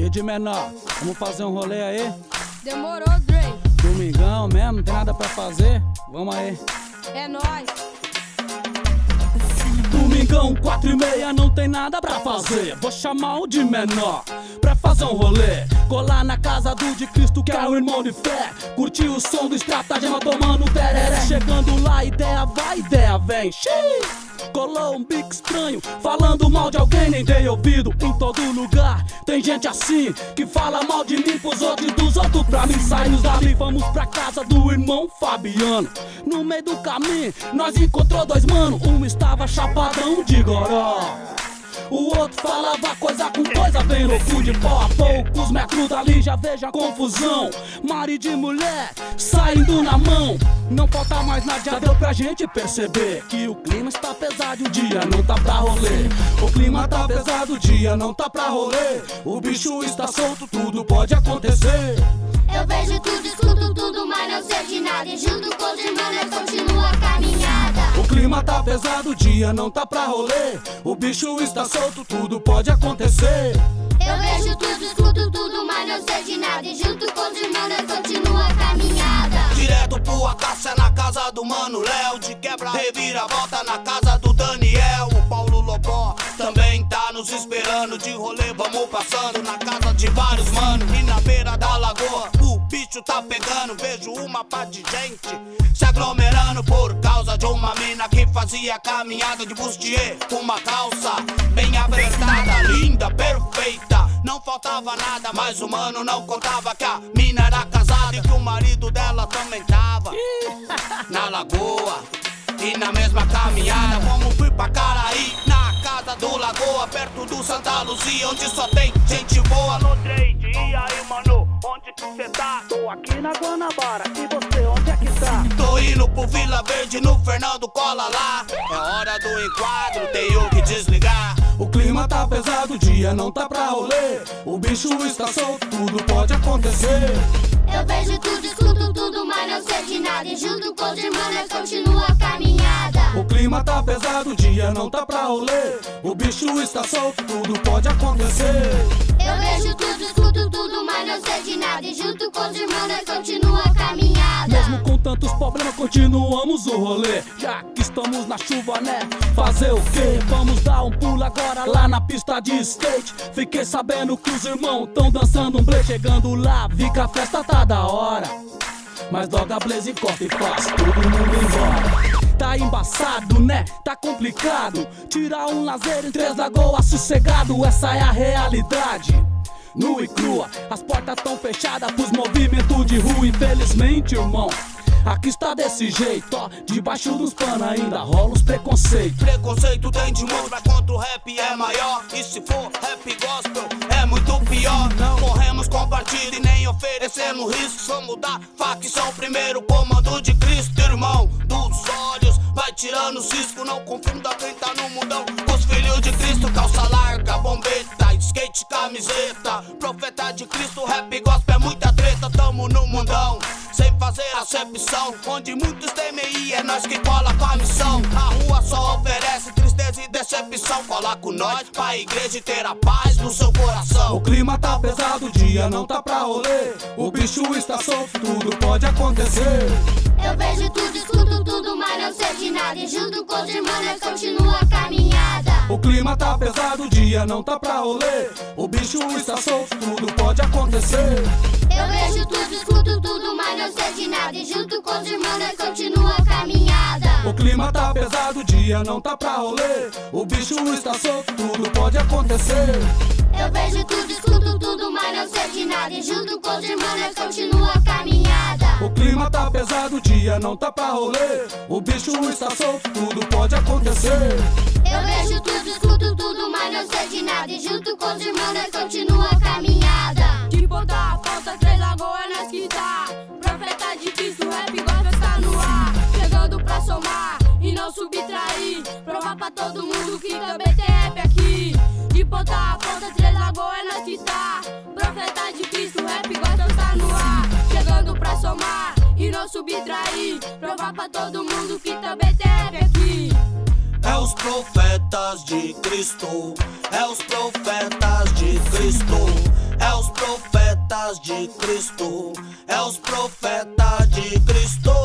E de menor, vamos fazer um rolê aí? Demorou, Dre. Domingão mesmo, não tem nada pra fazer? Vamos aí. É nóis. Domingão, 4h30, não tem nada pra fazer. Vou chamar o de menor pra fazer um rolê. Colar na casa do de Cristo, que é o irmão de fé. Curtir o som do estratagema tomando tereré. Chegando lá, ideia vai, ideia vem. Xiii! Colou um bico estranho, falando mal de alguém, nem dei ouvido. Em todo lugar tem gente assim, que fala mal de mim pros outros e dos outros pra mim. Saímos dali, vamos pra casa do irmão Fabiano. No meio do caminho, nós encontrou dois mano. Um estava chapadão de goró, o outro falava coisa com coisa, bem louco de pau a poucos metros dali já vejo a confusão. Marido e mulher saindo na mão, não falta mais nada, já deu pra gente perceber que o clima está pesado e o dia não tá pra rolê. O clima tá pesado, o dia não tá pra rolê. O bicho está solto, tudo pode acontecer. Eu vejo tudo, escuto tudo, mas não sei de nada. E junto com os irmãos nós continua a caminhada. O clima tá pesado, o dia não tá pra rolê. O bicho está solto, tudo pode acontecer. Eu vejo tudo, escuto tudo, mas não sei de nada. E junto com os irmãos nós continua a caminhada. Direto pro Acácia na casa do Mano Léo. De quebra, reviravolta na casa do Daniel. O Paulo Lobó também tá nos esperando. De rolê vamos passando na casa de vários mano. E na beira da lagoa o bicho tá pegando. Vejo uma pá de gente se aglomerando por causa de uma mina que fazia caminhada de bustier. Uma calça bem apertada, linda, perfeita. Não faltava nada, mas o mano não contava que a mina era casada e que o marido dela também tava na lagoa. E na mesma caminhada vamos vir pra Caraí, na casa do Lagoa, perto do Santa Luzia, onde só tem gente boa. No trade, e aí mano, onde que cê tá? Tô aqui na Guanabara, e você onde é que tá? Tô indo pro Vila Verde, no Fernando Cola lá. É hora do enquadro, tenho que desligar. O clima tá pesado, o dia não tá pra rolê. O bicho está solto, tudo pode acontecer. Eu vejo tudo, escuto tudo, mas não sei de nada. E junto com os irmãos nós continua a caminhada. O clima tá pesado, o dia não tá pra rolê. O bicho está solto, tudo pode acontecer. Eu vejo tudo, escuto tudo, mas não sei de nada. E junto com os irmãos nós continua a caminhada. Mesmo com tantos problemas continuamos o rolê. Já que estamos na chuva, né? Fazer o quê? Vamos dar um pulo agora lá na pista de skate. Fiquei sabendo que os irmãos tão dançando um play. Chegando lá, vi que a festa tá da hora, mas logo a Blaze corta e faz todo mundo embora. Tá embaçado, né? Tá complicado tirar um lazer em Três Lagoas sossegado. Essa é a realidade nua e crua. As portas tão fechadas pros movimentos de rua. Infelizmente, irmão, aqui está desse jeito, ó. Debaixo dos panos ainda rola os preconceitos. Preconceito tem de monte, mas contra o rap é maior. E se for rap gospel, é muito pior. Corremos com partido e nem oferecendo risco. Somos da facção primeiro comando de Cristo. Irmão dos olhos, vai tirando o cisco. Não confunda quem tá no mundão com os filhos de Cristo. Calça larga, bombeta, skate, camiseta. Profeta de Cristo, rap gospel é muita treta. Tamo no mundão sem fazer acepção, onde muitos temem e é nós que cola com a missão. A rua só oferece tristeza e decepção. Cola com nós pra igreja e ter a paz no seu coração. O clima tá pesado, o dia não tá pra rolê. O bicho está solto, tudo pode acontecer. Eu vejo tudo, escuto tudo, mas não sei de nada. E junto com os irmãos nós continua a caminhada. O clima tá pesado, o dia não tá pra rolê. O bicho está solto, tudo pode acontecer. Eu vejo tudo, escuto tudo, mas não sei de nada. E junto com os irmãos nós continua a caminhada. O clima tá pesado, o dia não tá pra rolê. O bicho está solto, tudo pode acontecer. Eu vejo tudo, escuto tudo, mas não sei de nada. E junto com os irmãos nós continua a caminhada. O clima tá pesado, o dia não tá pra rolê. O bicho está solto, tudo pode acontecer. Eu vejo tudo, escuto tudo, mas não sei de nada. E junto com os irmãos nós continua a caminhada. De ponta a ponta, Três Lagoas nós que tá. Profeta de Cristo, rap gospel está no ar. Chegando pra somar e não subtrair. Provar pra todo mundo que também tem rap aqui. De ponta a ponta, Três Lagoas nós que tá. Profeta de Cristo, rap gospel está no ar. Chegando pra somar e não subtrair. Provar pra todo mundo que também tem rap aqui. É os profetas de Cristo, é os profetas de Cristo, É os profetas de Cristo, é os profetas de Cristo.